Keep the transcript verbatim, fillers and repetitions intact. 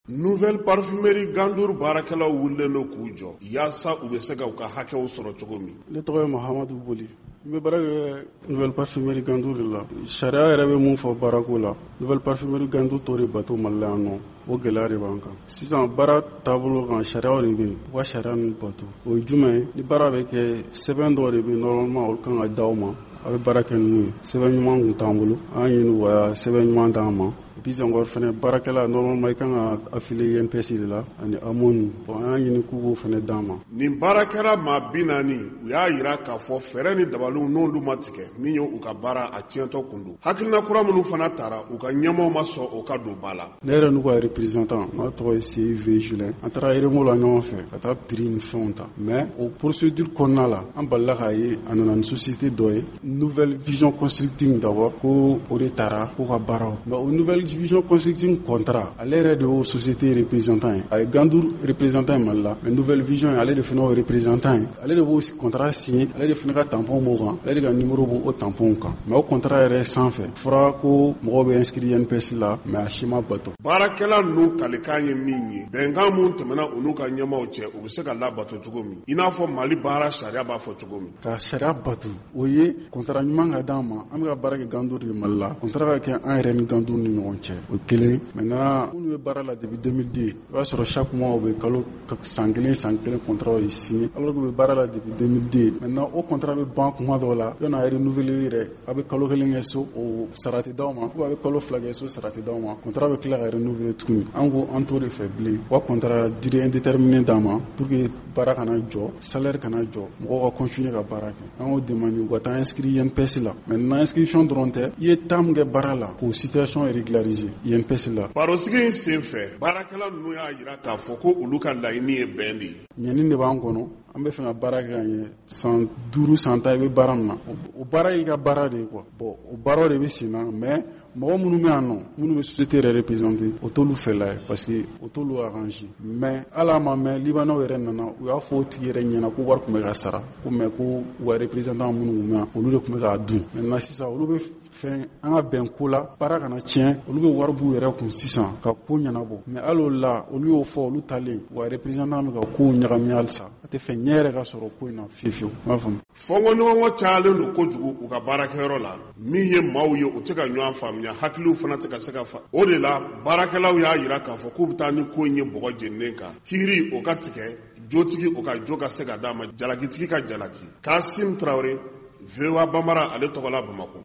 Nouvelle parfumerie Gandour baarakɛlaw wulilen do k'u jɔ yaasa u bɛ se ka u ka hakɛw sɔrɔ cogo min. Ne tɔgɔ ye Mahamadu Boli. N bɛ baara kɛ Nouvelle parfumerie Gandour de la. Sariya yɛrɛ bɛ mun fɔ baarako la. Nouvelle parfumerie Gandour t'o de bato Mali la yan nɔ. O gɛlɛya de b'an kan. Sisan baara taabolo kan sariyaw de bɛ yen. U ka sariya ninnu bato. O ye jumɛn ye? Ni baara bɛ kɛ sɛbɛn dɔw de bɛ yen normalement olu kan ka d'aw ma. A bɛ baara kɛ n'u ye. Sɛbɛn ɲuman kun t'an bolo. An ɲini u ka sɛbɛn ɲuman d'an ma. Puis encore fɛnɛ baarakɛla normalement i kan ka affilié I N P S de la ani A M O N. Bon an y'a ɲini k'u k'o fɛnɛ d'an ma. Nin baarakɛla maa bi naani u y'a yira k'a fɔ fɛɛrɛ ni dabaliw n'olu ma tigɛ min ye u ka baara a tiɲɛtɔ kun don. Hakilina kura minnu fana taara u ka ɲɛmaaw ma sɔn o ka don ba la. Ne yɛrɛ n'u ka représentant n'a tɔgɔ ye C I V Julien an taara Eremo la ɲɔgɔn fɛ ka taa prix ni fɛnw ta mais o procédure kɔnɔna la an balila k'a ye a nana ni société dɔ ye Nouvelle Vision Consulting d'abord ko o de taara k'o ka baaraw mais o Nouvelle Vision Consulting contrat ale yɛrɛ de y'o société représentant ye a ye Gandour représentant ye Mali la mais Nouvelle Vision ale de fana y'o représentant ye ale de b'o contrat signé ale de fana ka tampon b'o kan ale de ka numéro b'o tampon kan mais o contrat yɛrɛ sanfɛ fɔra ko mɔgɔw bɛ inscrit I N P S la mais a si ma bato. Baarakɛla ninnu kalikan ye min ye bɛnkan mun tɛmɛna olu ka ɲɛmaaw cɛ u bɛ se ka labato cogo min i n'a fɔ Mali baara sariya b'a fɔ cogo min. Ka sariya bato o ye contrat ɲuman ka d'an ma an bɛ ka baara kɛ Gandour de Mali la contrat ka kɛ an yɛrɛ ni Gandour ni ɲɔgɔn cɛ o kelen maintenant minnu bɛ baara la depuis deux mille deux i b'a sɔrɔ chaque mois u bɛ kalo san kelen san kelen contrat de signé alors que u bɛ baara la depuis deux mille deux maintenant o contrat bɛ ban kuma dɔw la yɔrɔ a renouveler yɛrɛ a bɛ kalo kelen kɛ so o sara tɛ d'aw ma ou a bɛ kalo fila kɛ so sara tɛ d'aw ma contrat bɛ tila ka renouveler tuguni an ko an t'o de fɛ bilen wa contrat durée indéterminée d'an ma pour que baara kana jɔ salaire kana jɔ mɔgɔw ka continuer ka baara kɛ an y'o demandé u ka taa inscrit I N P S la maintenant inscription dɔrɔn tɛ i ye temps min kɛ baara la k'o situation régulariser I N P S la. Barosigi in senfɛ baarakɛla ninnu y'a jira k'a fɔ ko olu ka laɲini ye bɛn de ye. Ɲɛni de b'an kɔnɔ an bɛ fɛ ka baara kɛ ka ɲɛ san duuru san tan i bɛ baara min na o baara y'i ka baara de ye quoi bon o baaraw de bɛ sen na mais mɔgɔ minnu bɛ yan nɔ minnu bɛ société yɛrɛ représenter o t'olu fɛla ye parce que o t'olu arranger mais hali a ma mɛn Libanɛw yɛrɛ nana u y'a fɔ o tigi yɛrɛ ɲɛna ko wari tun bɛ ka sara ko mais ko u ka représentant minnu tun bɛ yan olu de tun bɛ k'a dun maintenant sisan olu bɛ fɛn an ka bɛn ko la baara kana tiɲɛ olu bɛ wari b'u yɛrɛ kun sisan ka ko ɲɛnabɔ mais hali o la olu y'o fɔ olu talen u ka représentant bɛ ka kow ɲagami halisa a tɛ fɛ ɲɛ yɛrɛ ka sɔrɔ ko in na fiyewu fiyewu i b'a faamu. Fɔnkɔɲɔgɔnkɔ cayalen don kojugu u ka baarakɛyɔrɔ la min ye maaw ye u tɛ ka ɲɔgɔn faamuya hakiliw fana tɛ ka se ka fa o de la baarakɛlaw y'a jira k'a fɔ k'u bɛ taa ni ko in ye bɔgɔ jeninen kan kiiri o ka tigɛ jotigi o ka jo ka se ka d'a ma jalakitigi ka jalaki Kasim Traoré V O A Bambara ale tɔgɔ la Bamakɔ.